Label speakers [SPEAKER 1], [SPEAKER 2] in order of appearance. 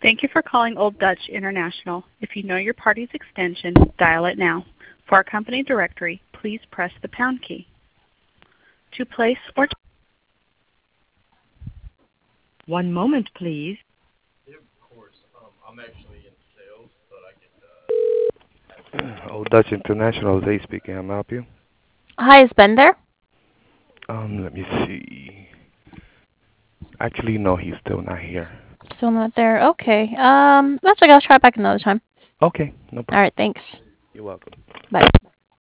[SPEAKER 1] Thank you for calling Old Dutch International. If you know your party's extension, dial it now. For our company directory, please press the pound key. To place or... One moment, please.
[SPEAKER 2] Yeah, of course. I'm actually in sales, but I could. Old Dutch International, Zay speaking. I'm help you.
[SPEAKER 3] Hi, is Ben there?
[SPEAKER 2] Let me see. Actually, no, he's still not here.
[SPEAKER 3] Still not there. Okay. That's okay. I'll try back another time.
[SPEAKER 2] Okay, no
[SPEAKER 3] All
[SPEAKER 2] problem.
[SPEAKER 3] right. Thanks.
[SPEAKER 2] You're welcome.
[SPEAKER 3] Bye.